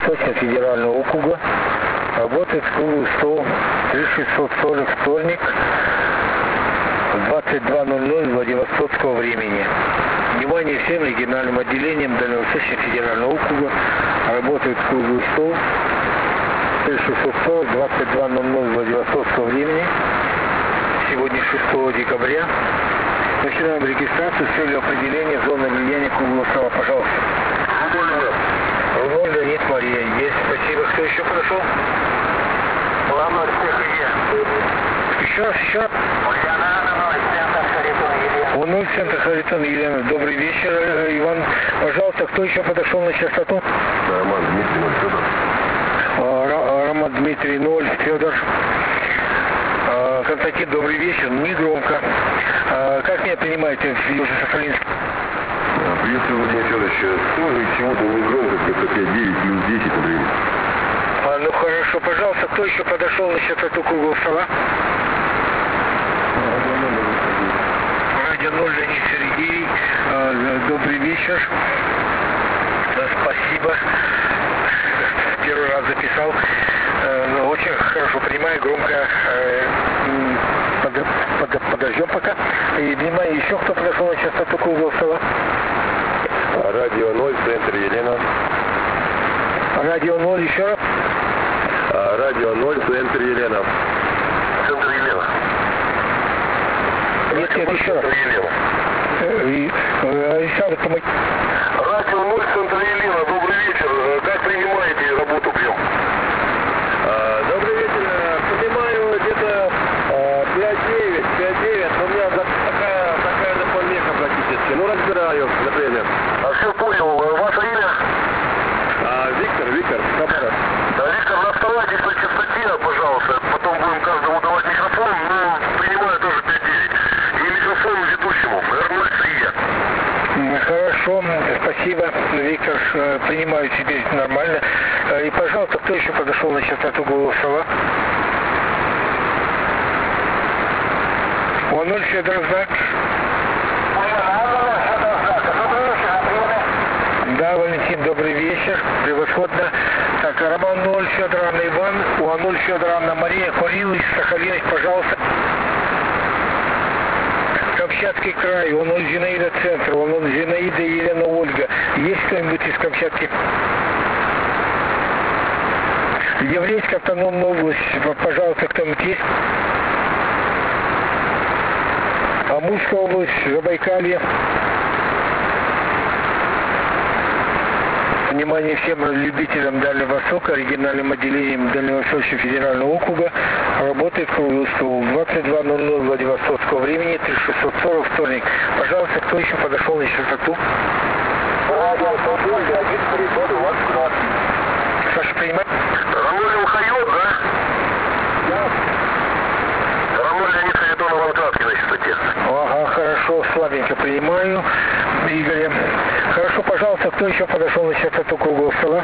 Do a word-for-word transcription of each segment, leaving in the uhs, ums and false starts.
Точно федерального округа. Работает круглый стол тысяча шестьсот сорок, вторник, двадцать два ноль ноль Владивостокского времени. Внимание всем региональным отделениям Дальневосточного федерального округа. Работает круглый стол тысяча шестьсот сорок, двадцать два ноль ноль Владивостокского времени. Сегодня шестого декабря. Начинаем регистрацию с целью определения зоны влияния круглого стола. Пожалуйста. Рудольф Леонид Мария. Есть. Спасибо. Кто еще подошел? Главное, всех есть. Еще раз, еще раз. У ноль центр Харитон Елена. Добрый вечер, Иван. Пожалуйста, кто еще подошел на частоту? Роман Дмитрий ноль Федор. Роман Дмитрий ноль Федор. Константин, добрый вечер. Не громко. Как меня принимаете в Южно-Сахалинске? Приветствую, Владимир Федорович. Тоже чего-то не громко, где-то пять девять плюс десять, например. А, ну хорошо, пожалуйста, кто еще подошел на частоту круглого стола? Радио ноль, Леонид Сергей. Добрый вечер. Спасибо. Первый раз записал. Очень хорошо понимаю, громко. Под, под, подождем пока. И внимание, еще кто подошел на частоту круглого стола? Радио ноль, центр Елена. Радио ноль, еще раз. Радио ноль, центр Елена. Центр Елена. Нет, нет, еще раз. Александр, помоги. Радио ноль, центр Елена. Добрый вечер. Как принимаете работу прям? Добрый вечер. Понимаю, где-то пять девять, пять девять. У меня такая, такая же помеха практически. Ну, разбираю, например. А все понял. Ваше имя? А, Виктор, Виктор, Хабаров. Да, Виктор, оставайтесь на частоте, пожалуйста. Потом будем каждому давать микрофон, но принимаю тоже пять девять. И микрофон ведущему, эр ноль три е. Хорошо, спасибо, Виктор, принимаю теперь нормально. И, пожалуйста, кто еще подошел на частоту круглого стола? О ноль Федор знак. Да, Валентин, добрый вечер. Превосходно. Так, Роман ноль, Федор Анна Иван, У ноль Федор Анна Мария, Курилович, Сахалинович, пожалуйста. Камчатский край, У ноль Зинаида Центр, У ноль Зинаида Елена Ольга. Есть кто-нибудь из Камчатки? Еврейская автономная область, пожалуйста, кто-нибудь есть? Амурская область, Забайкалье. Внимание всем любителям Дальнего Востока, региональным отделением Дальневосточного федерального округа. Работает круглый стол двадцать два ноль ноль Владивостокского времени, тысяча шестьсот сорок, вторник. Пожалуйста, кто еще подошел на частоту? Саша, принимай. Рамоль Ухайот, да? Да. Рамоль Леонид Харитон Иван Краткий на частоте. Ага, хорошо, слабенько принимаю. Игоря. Хорошо, пожалуйста, кто еще подошел на частоту круглого стола?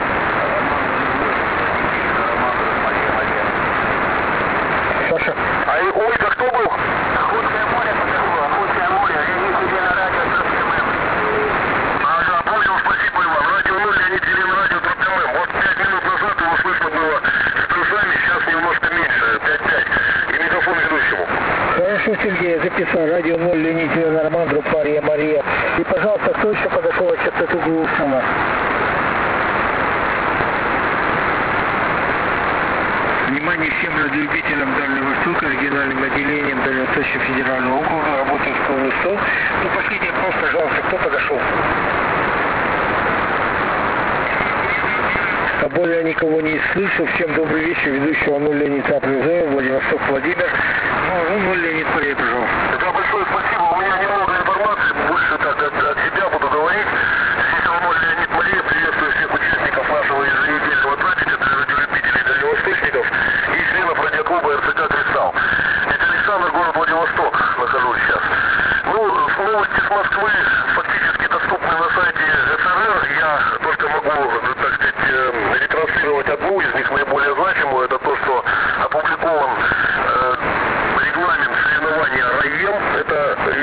Саша. А и Ольга кто был? Охотское море подошло, Охотское море, Леонид Елена, радио Троп ММ. Ага, понял, спасибо, Иван. Радио ноль, Леонид Елена, радио Троп ММ. Вот пять минут назад его слышно было с плюсами, сейчас немножко меньше, пять пять. И микрофон ведущему. Хорошо, Сергей, я записал. Радио ноль, Леонид Елена, Роман, Друг Мария, Мария. И, пожалуйста, кто еще подошел на частоту круглого стола? Внимание всем любителям Дальнего Востока, региональным отделением Дальневосточного федерального округа. Работает круглый стол. Ну, последний вопрос, пожалуйста, кто подошел? А более никого не слышу. Всем добрый вечер. Ведущий У ноль Леонид Апрезер, Владивосток Владимир. Ну, У ноль Леонид Мария, пожалуйста. Да, большое спасибо. У меня немного информации, больше так от, от себя буду говорить. Здесь У ноль Леонид Мария, приветствую всех участников нашего еженедельного трапеза для радиолюбителей дальневосточников и членов радиоклуба эр цэ ка «Кристалл». Это Александр, город Владивосток, нахожусь сейчас. Ну, новости с Москвы фактически доступны на сайте эс эр эр. Я только могу, так сказать, ретранслировать одну из них, наиболее значимую. Это то, что опубликован э, регламент соревнования РАЕМ. Это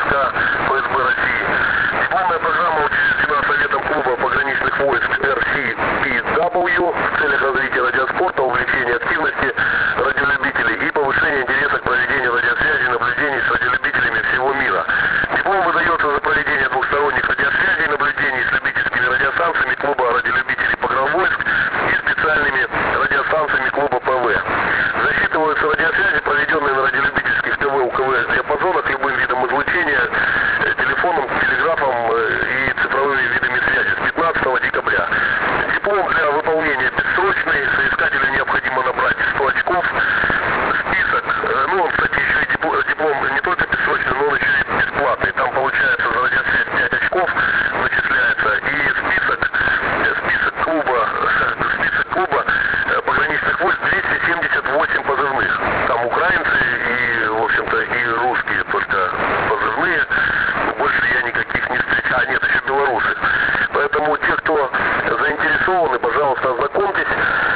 войска ФСБ России. Дипломная программа учреждена Советом клуба пограничных войск эр си пи дабл ю в целях развития радиоспорта, увеличения активности радиолюбителей и повышения интереса к проведению радиосвязи и наблюдений с радиолюбителями всего мира. Диплом выдается за проведение двухсторонних радиосвязей и наблюдений с любительскими радиостанциями клуба радиолюбителей погранвойск и специальными радиостанциями клуба пэ вэ. Засчитываются радиосвязи, проведенные на радиолюбительских ТВ, УКВ диапазонах любым видом излучения, телефоном, телеграфом и цифровыми видами связи с пятнадцатого декабря. Диплом для выполнения бессрочный, соискателю необходимо набрать сто очков. Список, ну он, кстати, еще и диплом, диплом не только бессрочный, но он еще и бесплатный. Там получается за радиосвязь пять очков начисляется. И список, список клуба, список клуба пограничных войск двести семьдесят восемь позывных. Там украинцы и, в общем-то, и русские, только позывные. Больше я никаких не встречал. А, нет, еще белорусы. Поэтому те, кто заинтересованы, пожалуйста, ознакомьтесь.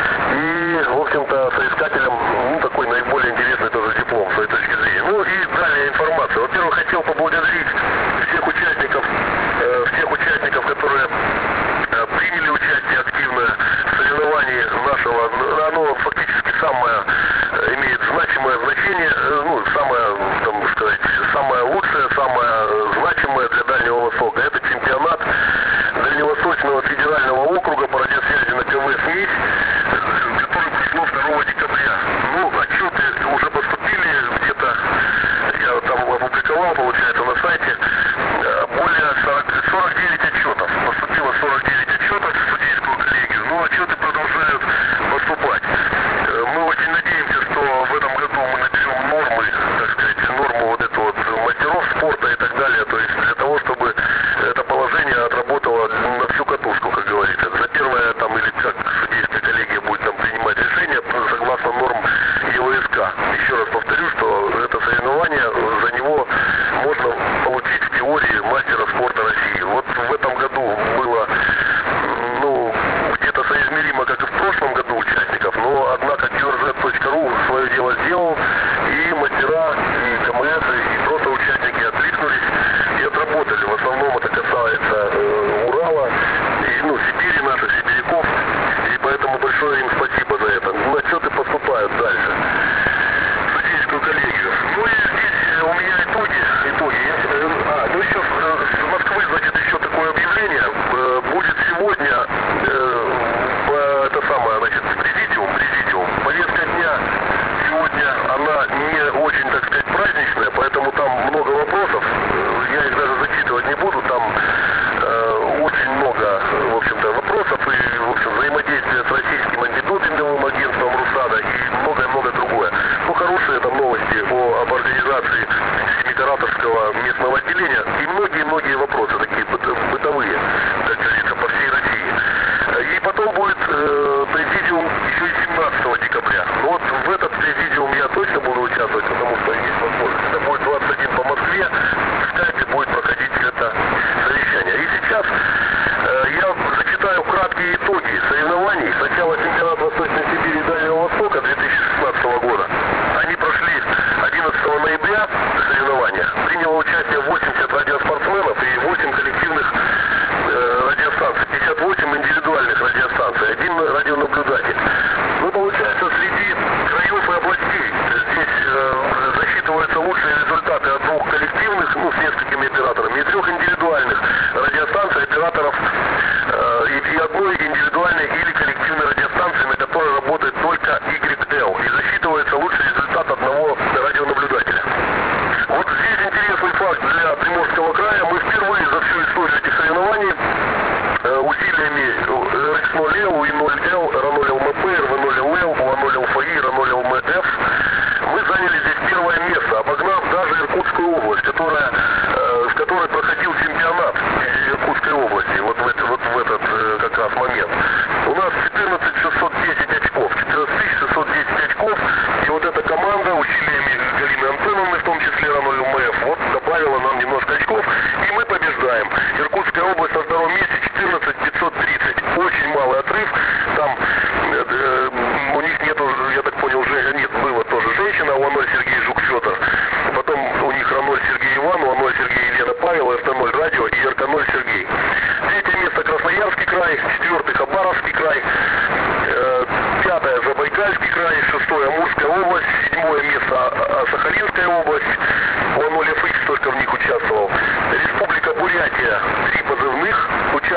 И, в общем-то, соискателям, ну, такой наиболее интересный тоже диплом, с своей точки зрения. Ну, и далее информация. Во-первых, хотел поблагодарить всех участников, э, всех участников, которые э, приняли участие активно в соревновании нашего. Оно фактически самое, э, имеет значимое значение, э, ну, самое, там сказать, самое лучшее, самое значимое для Дальнего Востока. Это чемпионат Дальневосточного федерального округа по радиосвязи на КВ «Смесь», который прошло второго декабря. Ну, отчеты уже поступили где-то, я там опубликовал, получается, на сайте, более сорок девять отчетов. Поступило сорок девять отчетов в судейскую коллегию, но отчеты продолжают поступать. Мы очень надеемся, что в этом году мы наберем нормы, так сказать, норму вот эту вот мастеров спорта и так далее, то есть для того, чтобы это положение отработало на всю катушку, как говорится. За первое там или как судейская коллегия будет там принимать решение согласно норм е вэ эс ка. Еще раз повторю, что это соревнование, за него можно получить в теории мастера спорта России. Вот в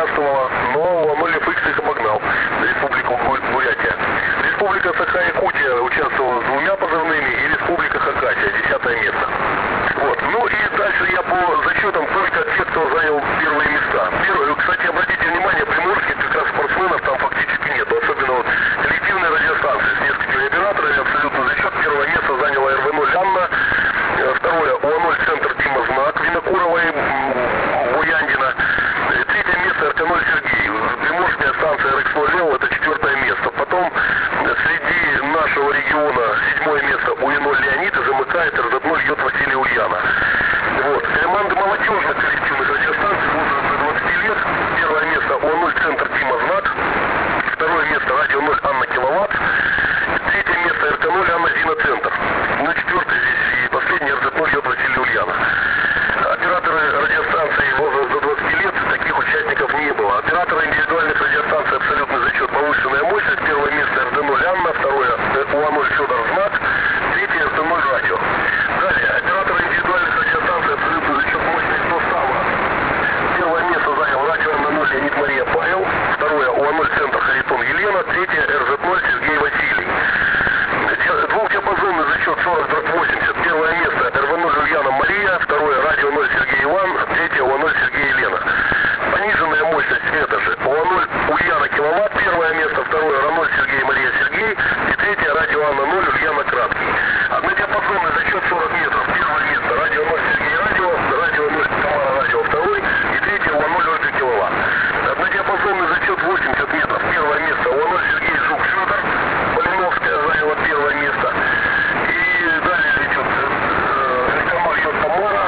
участвовала, но ОАН эф икс их обогнал. Республику Бурятия. Республика Саха-Якутия участвовала с двумя позывными и Республика Хакасия, десятое место. Вот. Ну и дальше я по зачетам только те, кто занял первые места. Первое, кстати, обратите внимание, приморских как раз спортсменов там фактически нет. Особенно вот коллективные радиостанции с несколькими операторами, абсолютно зачет. Первое место заняла эр вэ ноль Анна. Второе, ОАН ноль центр Дима Знак, Винокурова и Буяндина. Третье место эр тэ ноль Сергей. Приморская станция эр икс ноль Л, это четвертое место. Потом среди нашего региона седьмое место у е ноль Леонид и замыкает эр зет ноль Йод Василий Ульяна. Вот. Команда молодежных коллективных радиостанций возраст до двадцати лет. Первое место ОАН ноль центр Дима Знак. Второе место Радио ноль Анна Киловатт. Третье место эр тэ ноль Анна Зина Центр. Ну, четвертое здесь и последний эр зет ноль Йод Василий Ульяна. Операторы радиостанций возраст до двадцати лет, таких участников не было. Операторы индивидуальных радиостанций абсолютный зачет, повышенная мощность. Первое место эр дэ ноль Анна, второе ОАН ноль Федор Знак, третье эр тэ ноль Радио. Далее, операторы индивидуальных радиостанций абсолютный зачет мощность состава. Первое место занял Радио Анна ноль Леонид Мария Павел, второе ОАН ноль Центр Харитон Елена, третье эр зет ноль Сергей Василий. Двухдиапазонный зачет сорок дробь восемьдесят. Первое место эр вэ ноль Ульяна Мария, второе Радио ноль Сергей Иван, третье ОАН ноль Сергей Елена. Пониженная мощность это же ОАН ноль Ульяна Киловатт, первое место, второе эр ноль Сергей Мария Сергей и третье Радио Анна ноль Ульяна Краткий. Однодиапазонный зачет сорок метров. Первое место Радио ноль Сергей Радио, Радио ноль Тамара Радио второй и третье ОАН ноль Ольга Киловатт. Однодиапазонный зачет восемьдесят метров. Первое место ОАН ноль Сергей Жук Федор, Малиновская заняла первое место. И далее идет Рекомар Йод Тамара,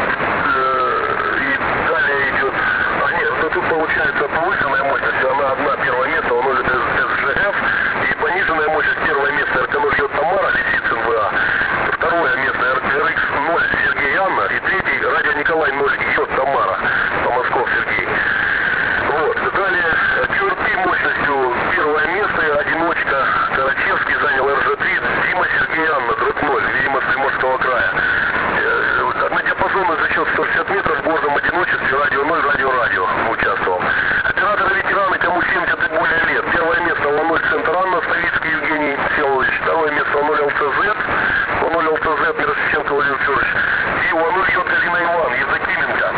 и далее идет, а нет, ну тут получается повышенная мощность, она одна, первое место, ОАН ноль эс жэ эф, и пониженная мощность, первое место эр тэ ноль Йод Тамара, Лисицын вэ а, второе место эр икс ноль Сергей Анна, и третий Радио Николай ноль Йод Тамара, Помосков Сергей. Вот, далее кью эр пи мощностью первое место, одиночка, Карачевский занял эр жэ три, Дима Сергей Анна, дробь ноль, видимо, с Приморского края. Однодиапазонный зачет сто шестьдесят метров в гордом одиночестве, Радио ноль, Радио Радио участвовал. Операторы-ветераны, кому семьдесят и более лет. Первое место ОАН ноль Центр Анна, Ставицкий Евгений Всеволодович. Второе место ОАН ноль эл тэ зет, ОАН ноль эл тэ зет, Мирошниченко Владимир Федорович. И ОАН ноль Йод Галина Иван, Евдокименко.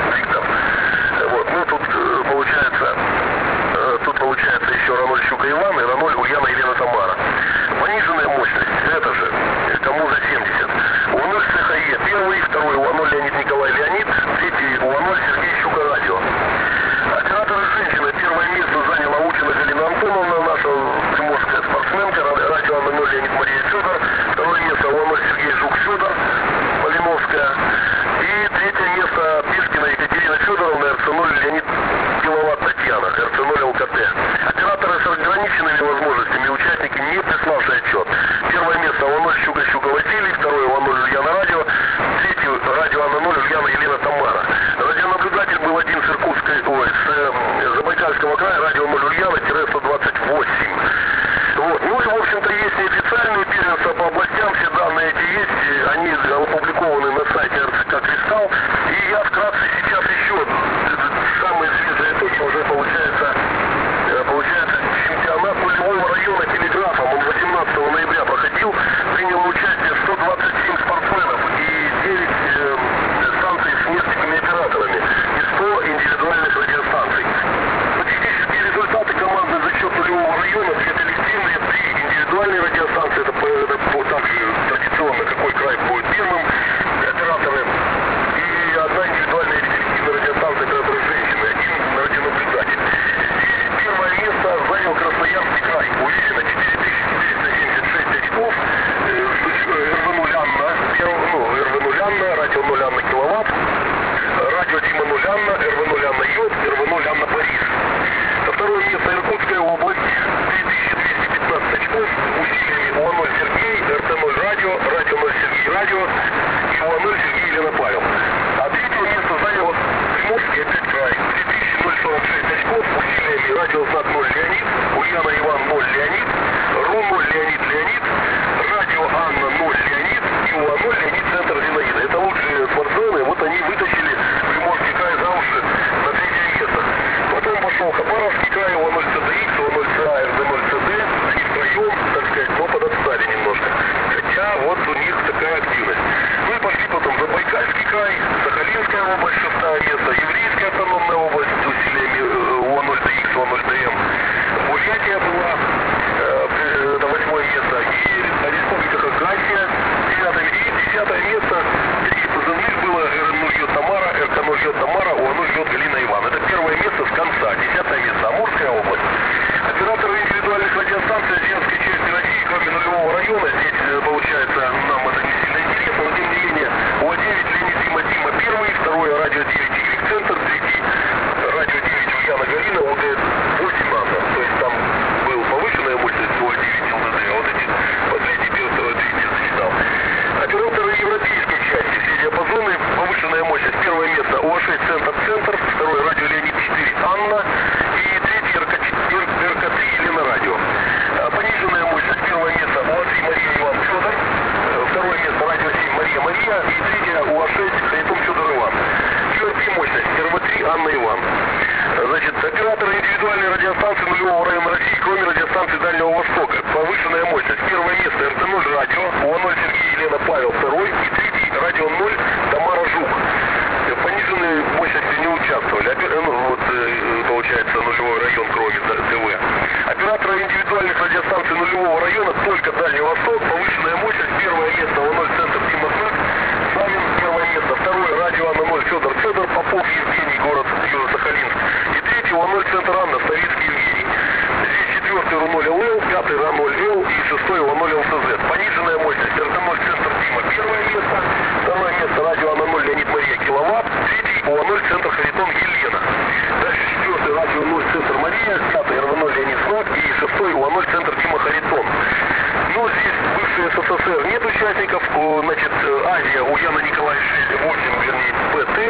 центр, центр, второй радио Леонид четыре Анна и третий эр ка три Елена радио. Пониженная мощность, первое место у а три Мария Иван Федор, второе место радио семь Мария Мария и третье у а шесть Харитон Федор Иван. ю эр пи мощность, эр вэ три Анна Иван. Значит, операторы индивидуальной радиостанции нулевого района России, кроме радиостанции Дальнего Востока. Повышенная мощность. Первое место эр тэ ноль радио, у а ноль Сергей Елена Павел второй и третий радио ноль Тамара Жук. Пониженные мощности не участвовали. Опер... Ну, вот получается нулевой район, кроме ТВ. Операторы индивидуальных радиостанций нулевого района только Дальний Восток. Повышенная мощность. Первое место у а ноль центр Дима Знак. Самин первое место. Второе радио Анна ноль Федор Федор. Попов Евгений, город Южно-Сахалинск. И третий у а ноль центр Анна Ставицкий Евгений. Здесь четвертый эр ноль эл эл, пятый эр ноль эл и шестой у а ноль эл тэ зет. Пониженная мощность. эр тэ ноль центр Дима первое место. Второе место радио Анна ноль Леонид Мария киловатт. Третий у а ноль центр Харитон Елена. Дальше четвертый радио ноль центр Мария. Пятый эр ноль Леонид Знак. И шестой у а ноль центр Дима Харитон. Ну, здесь бывший эс эс эс эр нет участников. Значит, Азия у Яна Николая шесть восемь, вернее, бэ тэ.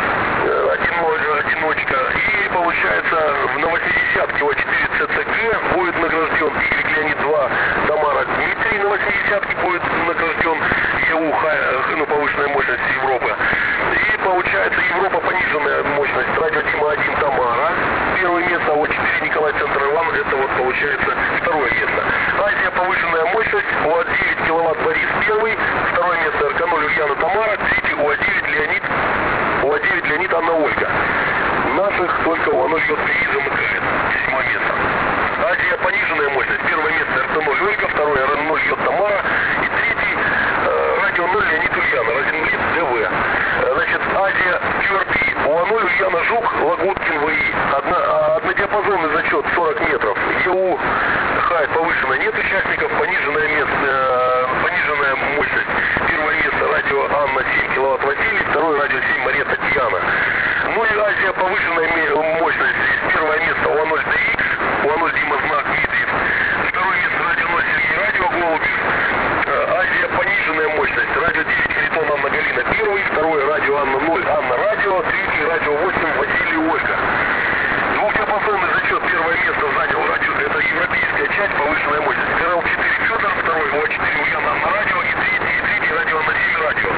Одиночка. И получается в новосемидесятке у а четыре цэ цэ гэ будет награжден Игорь Леонид два Тамара Дмитрий. На восьмидесятке будет награжден ЕУ, ну, повышенная мощность Европы. И получается Европа пониженная мощность радио Дима один Тамара. Первое место у а четыре Николай Центр Иван. Это вот получается второе место. Азия повышенная мощность у а девять киловатт Борис первый. Второе место эр ка ноль Ульяна Тамара. Третий у а девять Леонид у а девять Леонид Анна Ольга. Наших только у а ноль ё три замыкает. Седьмое место. Азия пониженная мощность. Первое место эр тэ ноль Ольга, второе эр ноль Ё Тамара и третий э, радио ноль Леонид Ульяна, Розенблиц ДВ. Значит, Азия ю эр пи у а ноль Ульяна Жук, Лагуткин ВИ. Одно, однодиапазонный зачет сорок метров. ЕУ Хайт повышенная, нет участников, пониженная, место, э, пониженная мощность. Первое место радио Анна семь киловатт Василий, второе радио семь Мария Татьяна. Ну и Азия повышенная мощность. Первое место у а ноль дэ икс, у а ноль Дима Знак Дмитриев. Второе место радио ноль Сергей Радио Голубев. Азия пониженная мощность. Радио девять Харитон Анна Галина первый, второе радио Анна ноль Анна Радио, третий радио восемь Василий Ольга. Двухдиапазонный зачет. Первое место занял радио, это европейская часть, повышенная мощность. эр эл четыре Федор, второй у а четыре Ульяна Анна Радио и третий, и третий радио Анна семь Радио.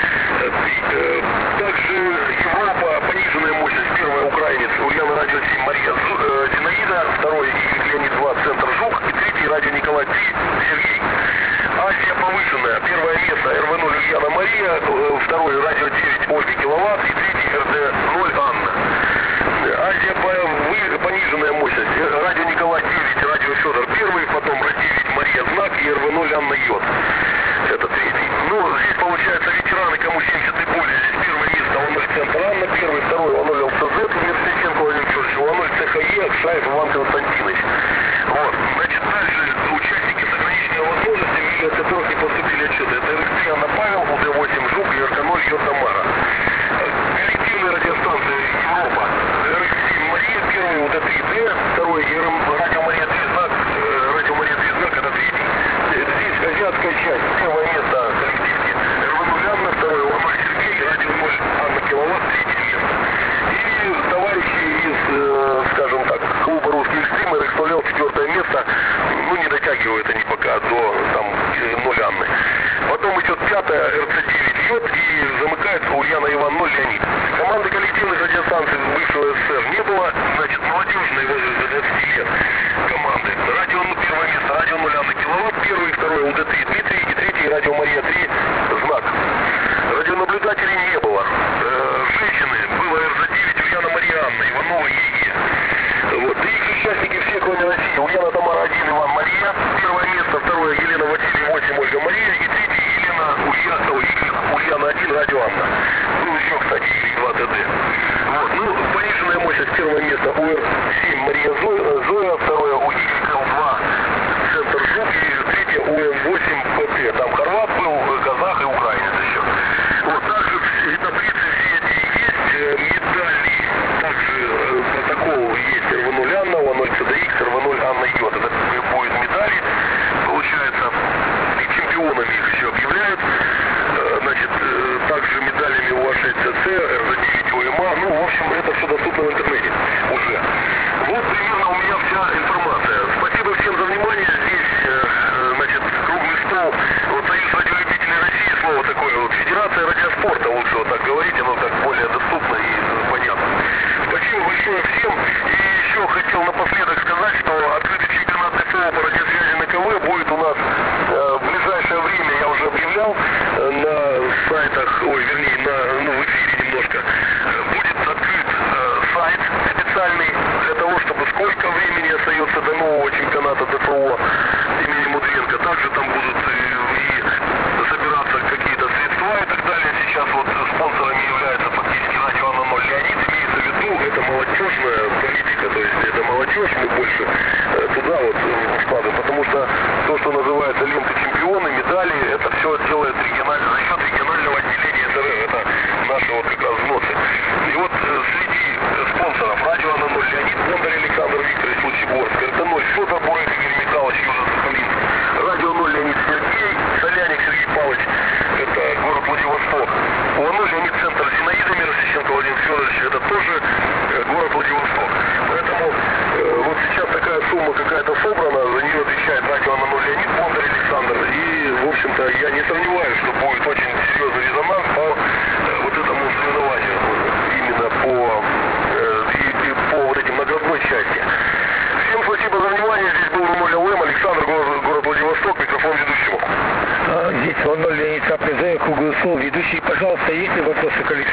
Также Европа пониженная мощность. Первая украинец Ульяна радио семь Мария Зинаида, второй Леонид два Центр Жук и третий радио Николай три Сергей. Азия повышенная. Первое место эр вэ ноль Ульяна Мария, второй радио девять Ольга киловатт и третий эр дэ ноль Анна. Азия пониженная мощность. Радио Николай девять, радио Федор первый, потом эр девять Мария Знак и эр вэ ноль Анна Йод. Это третий. Ну, здесь получается ветераны, кому семьдесят и более. Здесь первое место у а ноль Центр Анна, первый, второй у а ноль эл тэ зет, Версиченко Владимир Федорович, у а ноль цэ ха е, Акшаев Иван Константинович. Вот. Значит, дальше участники с ограниченными возможностями, от которых не поступили отчеты. Это эр икс три Анна Павел, у дэ восемь Жук и эр ка ноль Ё Тамара. Коллективные радиостанции Европа. эр икс семь Мария, первый у дэ три Д, второй радио Мария три Знак, радио Мария три Знак, это третий. Здесь азиатская часть. Первое место коллективки эр вэ ноль Анна, второе у а ноль Сергей, радио ноль Анна киловатт, третье место. И товарищи из, э, скажем так, клуба «Русский экстрим», эр икс ноль эл, четвертое место, ну не дотягивают они пока до там ноль Анны. Потом идет пятое эр цэ девять Йод и замыкается Ульяна Иван ноль Леонид. Команды коллективных радиостанций бывшего эс эс эс эр не было, значит, молодежные возраст до двадцати лет команды. Радио, ну, первое место, радио ноль Анна киловатт, первый, второй у дэ три Дмитрий и третий радио Мария три Знак. Радионаблюдателей не было. Э, женщины, было эр зэ девять Ульяна Мария Анна, Иванова е е. Вот. И их участники все, кроме России. Ульяна Тамара один, Иван Мария. Первое место, второе Елена Василий восемь, Ольга Мария. И третий Елена Ульяна, Ульяна один, радио Анна. Ну, еще, кстати, и два тэ дэ. Вот. Ну, пониженная мощность. Первое место у эр семь Мария Зоя, Зоя, второе у эл два Центр Жук и третье у эм восемь пэ тэ. Там хорват был, казах и украинец еще. Вот. Также таблицы все эти есть, медали, также э, протокол есть эр вэ ноль Анна, у а ноль цэ дэ икс, эр вэ ноль Анна Йод. Это будет медали, получается, и чемпионами их еще объявляют. Э, значит, э, также медалями у а шесть цэ цэ, эр зэ девять о эм а, ну,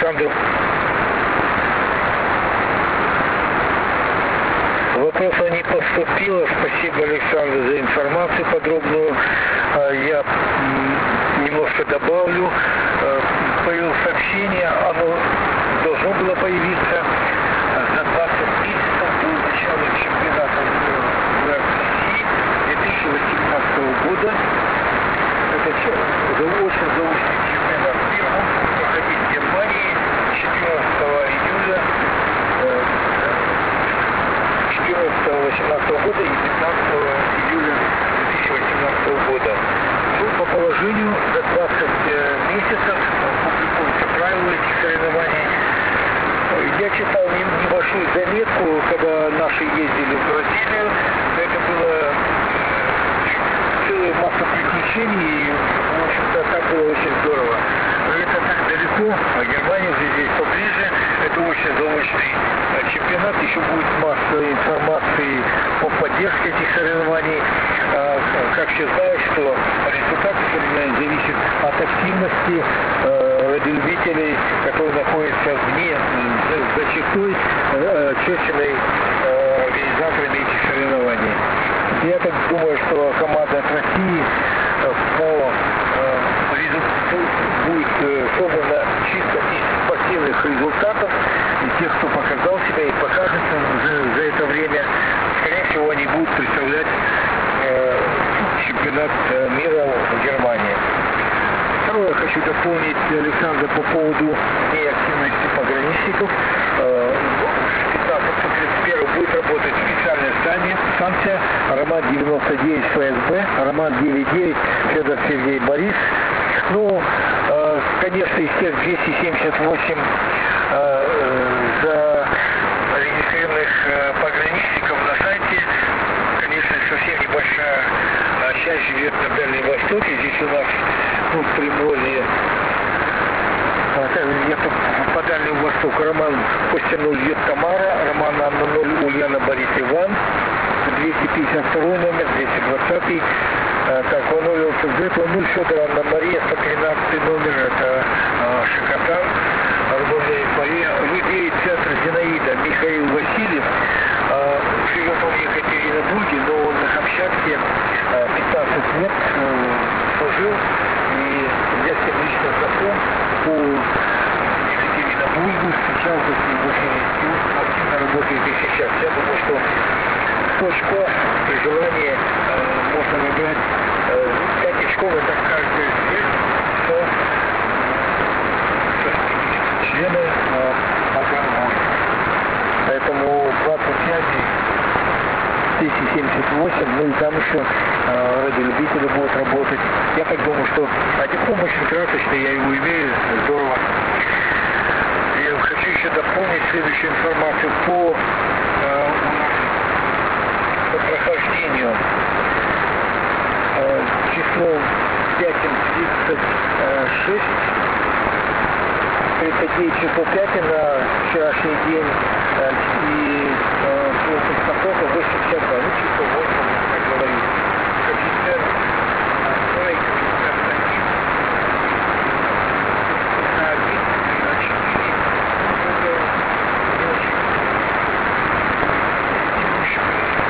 Александру. Вопросов не поступило. Спасибо, Александр, за информацию подробную. Я немножко добавлю. Появилось сообщение, оно должно было появиться за двадцать месяцев до начала чемпионата в России две тысячи восемнадцатого года. Это очень заочный чемпионат мира. Он будет проходить в Германии четырнадцатого июля восемнадцатого года и пятнадцатого июля две тысячи восемнадцатого года. Ну, по положению за двадцать месяцев публикуются правила этих соревнований. Я читал небольшую заметку, когда наши ездили в Бразилию. Это было целая масса приключений, и, в общем-то, так было очень здорово. Это так далеко, а Германия же здесь поближе. Это очень заочный чемпионат. Еще будет масса информации по поддержке этих соревнований. Как все знают, что результат соревнований зависит от активности радиолюбителей, которые находятся вне, за чертой, отчерченной организаторами этих соревнований. Я так думаю, что команда от России по будет собрана чисто из спортивных результатов, и тех, кто показал себя и покажется за, за это время, скорее всего, они будут представлять э, чемпионат мира в Германии. Второе, хочу дополнить Александра по поводу неактивности пограничников. пятнадцатого тридцать первого будет работать специальная станция Роман девяносто девять ФСБ, Роман девяносто девять Федор Сергей Борис. Ну, конечно, из тех двухсот семидесяти восьми зарегистрированных пограничников на сайте, конечно, совсем небольшая часть живет на Дальнем Востоке. Здесь у нас, ну, в Приморье, где-то по Дальнему Востоку Роман Костяну Львет Тамара, Роман Анна ноль Ульяна Борис Иван, двести пятьдесят второй номер, двести двадцатый. Так, Вановил ЦЗ, ноль Федор Анна Мария, сто тринадцатый номер, это э, Шикотан, Арбонная Мария, Людей, центр Зинаида, Михаил Васильев, э, живет он в Екатеринбурге, но он на Камчатке э, пятнадцать лет э, служил, и я с ним лично знаком по Екатеринбургу, встречался с ним очень активно работает и сейчас. Я думаю, что точку при желании э, можно набрать э, пять очков, это каждый здесь, кто члены э, Аганбург. Поэтому двадцать пять, двести семьдесят восемь, ну и там еще э, радиолюбители будут работать. Я так думаю, что а диплом очень красочный, я его имею, здорово. Я хочу еще дополнить следующую информацию по э, по прохождению. Э, число пятен тридцать шесть, тридцать девять число пятен на вчерашний день э, и э, плотность потока восемьдесят два, ну число восемь, как говорится. Коэффициент стройки один на один, на четыре, это не очень текущий.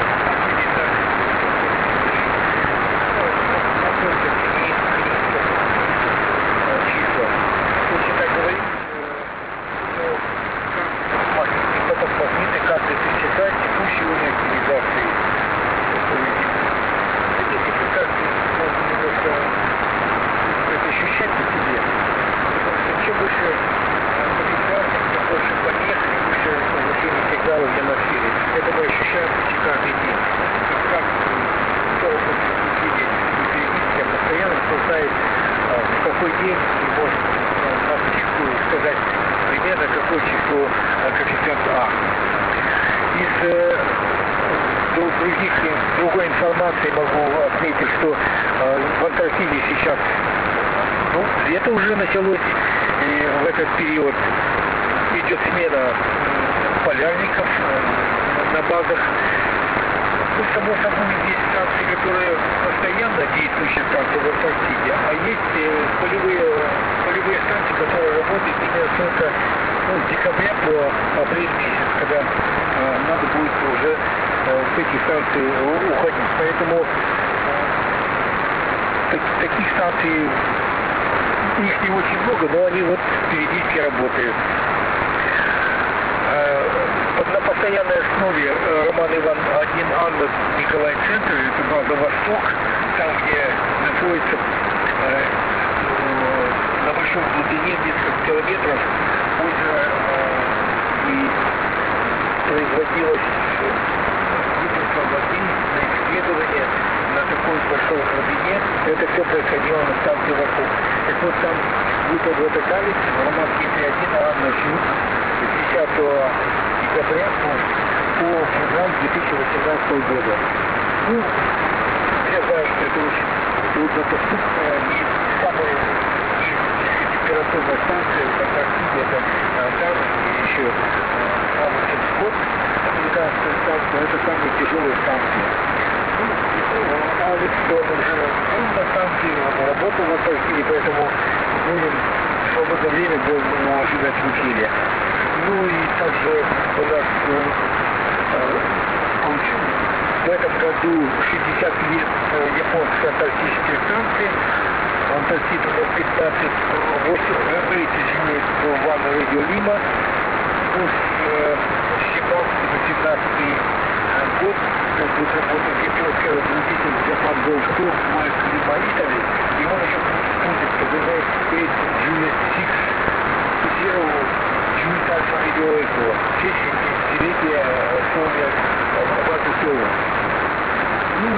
Это мы ощущаем каждый день. Как опыт наблюдения периодически, постоянно кто знает, в какой день и может на птичку сказать примерно какое число коэффициент А. Из э, других, другой информации могу отметить, что э, в Антарктиде сейчас, ну, лето уже началось, и в этот период идет смена полярников на базах. Ну, само собой, есть станции, которые постоянно действующие станции в Антарктиде, а есть полевые, полевые две станции, которые работают именно только ну, с декабря по апрель месяц, когда э, надо будет уже э, с этих станций уходить. Поэтому э, так, таких станций их не очень много, но они вот периодически работают. На постоянной основе Роман Иван один Анна Николай Центр, это база Восток, там где находится э, на большом глубине несколько километров озеро э, и производилось выпуска воды на исследование на такой большой глубине. Это все происходило на станции Восток. Так вот там выпад водокалец, Роман Дмитрий один, Анна Жюк, десятого декабря по, по февраль две тысячи восемнадцатого года. Ну, все знают, что это очень труднодоступная и самая температурная станция в Антарктиде, это там еще Амурский скот, американская станция, это самая тяжелая станция. Ну, Алекс, он уже был на станции, он работал в Антарктиде, поэтому будем в свободное время будем его ожидать в эфире. Ну и также у нас э, в этом году шестьдесят лет японской антарктической станции. Антарктида номер пятнадцать, восемь, извините, Ванна Радио Лима. Ну, с семнадцатого по семнадцатый год будет работать японский разрушитель Japan Gold Tour Майк Лима Итали. И он еще будет продолжать Space Juliet шесть Zero Juliet Alpha Radio Echo в честь семидесятилетия условия базы Сеула. Ну,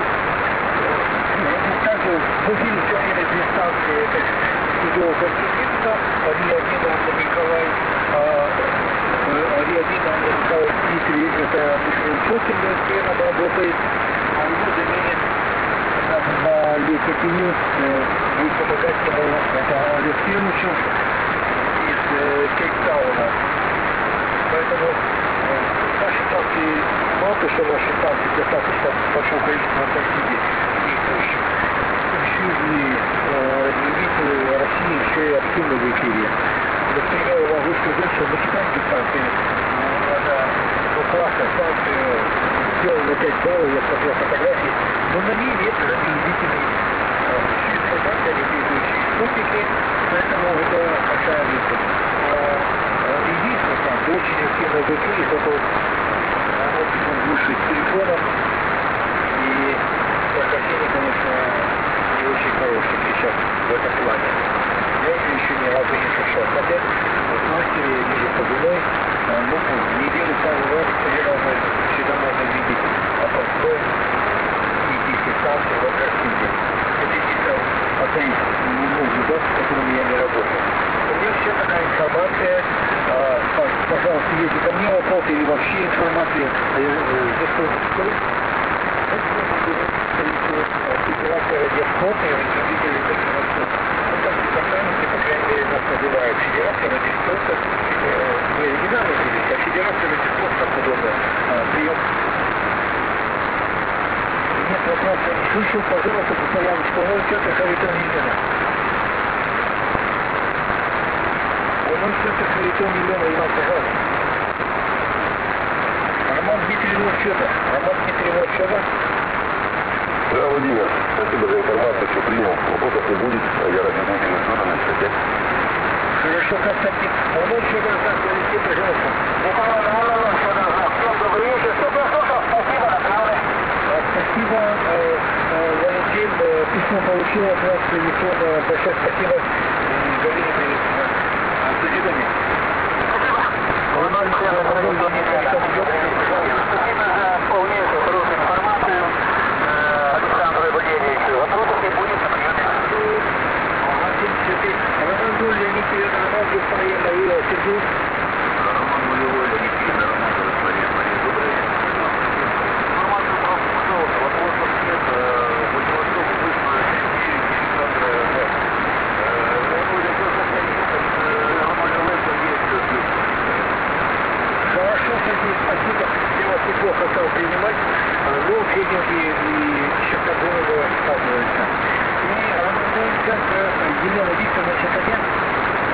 также в эфире все время две станции, это студио континента, Ри-один Анна Николай, Ри-один Анна Николай Дмитрий, это Михаил Чокин, постоянно работает, а его заменит на Лейкотиню, будет помогать ему, это Олег Фирмучев из Кейптауна. Поэтому наши станции, мало то, что наши станции достаточно большое количество в Антарктиде действующих, еще и радиолюбители России еще и активны в эфире. Например, я могу сказать, что мексиканские станции, она ну, классная станция, сделана на пять баллов, я смотрел фотографии, но на ней нет радиолюбителей. Все информация, они действующие спутники, поэтому это большая риск. Единственная станция очень активно в эфире, только он выше телефоном, и прохождение, конечно, не очень хорошее сейчас в этом плане. Я ее еще ни разу не слышал. Хотя в мастере я вижу подумай, ну, неделю пару раз примерно всегда можно видеть постой и десять станций в Антарктиде. Это единственная одна из немногих баз, с которыми я не работаю. У меня вся такая информация, пожалуйста, если ко мне вопросы или вообще информация, здесь стоит. Федерация радиоспорта и радиовидели информации. Ну, так департаменты, по крайней мере, нас называют Федерация радиоспорта, не оригинальная федерация, а Федерация радиоспорта, как удобно, прием. Нет вопроса, не слышу, пожалуйста, постоянно, что он центр Харитон Елена. Он центр Харитон Елена, Иван, пожалуйста. Роман Дмитриевич Федор. Роман Дмитриевич Федор. Да, Владимир, спасибо за информацию, все принял. Вопросов не будет, я радиовидение что-то на связи. Хорошо, Константин. Он еще раз говорите, пожалуйста. Добрый вечер, супер, слушал, спасибо, на Спасибо, Валентин. Письмо получил от вас телефона. Большое спасибо. Галине привет. До свидания. Спасибо за полнейшую хорошую информацию. Александру Валерьевичу. Вопросов не будет на приеме. Роман Гуль, Леонид Ильин, Роман Гуль, Мария Сергей. Роман Гулевой, Леонид Ильин, Роман Гуль, Мария, Мария, добрый вечер. Информацию просто, пожалуйста, вопросов нет. Владивосток вышло четыре Александра. Хорошо, Сергей, спасибо. Я вас неплохо стал принимать. Но тренинги и еще по-другому складываются. И Роман Гуль, Елена Викторовна Чекотян.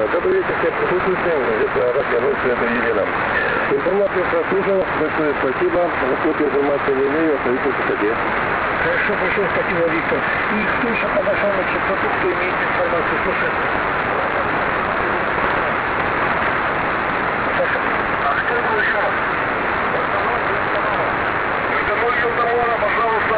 Добрый вечер, всем присутствующим. Это радио «Центр Елена». Информацию прослушал. Большое спасибо. Насколько информации не имею, остаюсь в себе. Хорошо, большое спасибо, Виктор. И кто еще подошел на частоту, кто имеет информацию? Слушай. Саша. А кто был еще? Метаноль Елтамора, пожалуйста.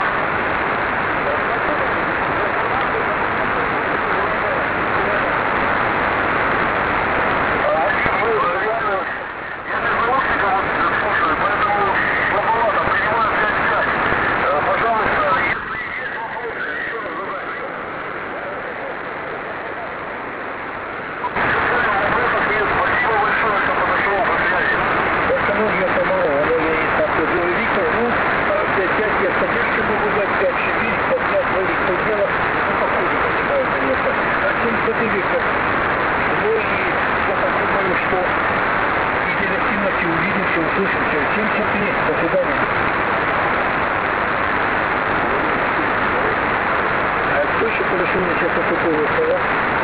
Увидимся, услышимся. Всем терпения. До свидания. А кто еще подошел на частоту слова?